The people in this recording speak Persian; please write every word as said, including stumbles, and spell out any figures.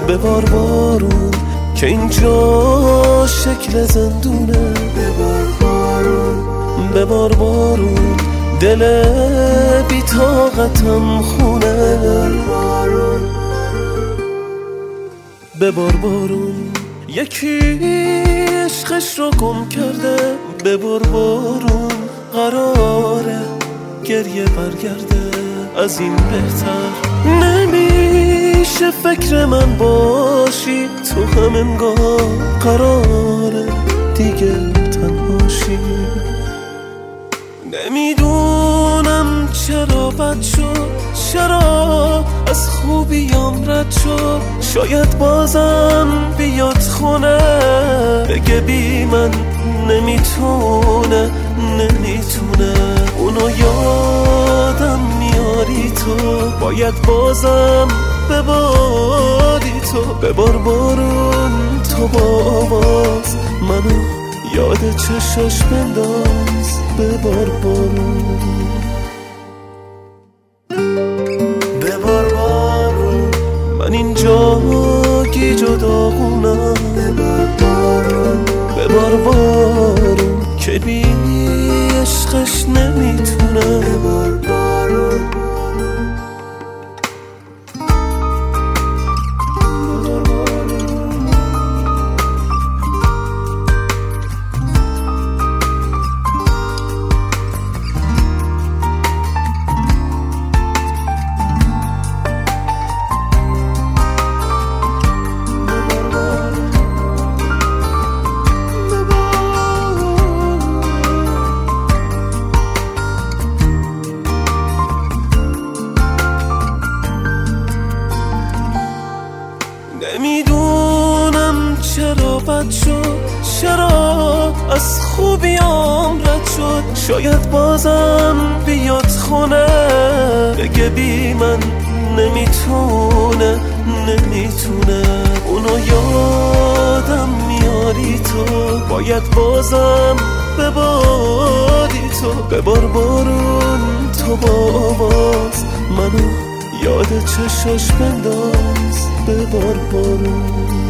ببار بارون که اینجا شکل زندونه. ببار بارون ببار بارون دل بی طاقتم خونه. ببار بارون یکی عشقش رو گم کرده. ببار بارون قراره گریه برگرده. از این بهتر نمیشه فکر من باشی تو هم انگار قراره دیگه تنهاشی. نمیدونم چرا بد شد، چرا از خوبیام رد شد. شاید بازم بیاد خونه بگه بی من نمیتونه نمیتونه. اونو یادم میاری تو، باید بازم بباری تو. ببار بارون تو باز منو یاد چشاش بنداز. ببار بارون ببار بارون من اینجا گیج و داغونم. ببار بارون ببار بارون که بی عشقش نمیتونم. ببار بارون نمیدونم چرا بد شد، چرا از خوبیام رد شد. شاید بازم بیاد خونه بگه بی من نمیتونه نمیتونه. اونو یادم میاری تو، باید بازم بباری تو. ببار بارون تو باز منو یاد چشاش بنداز. ببار بارون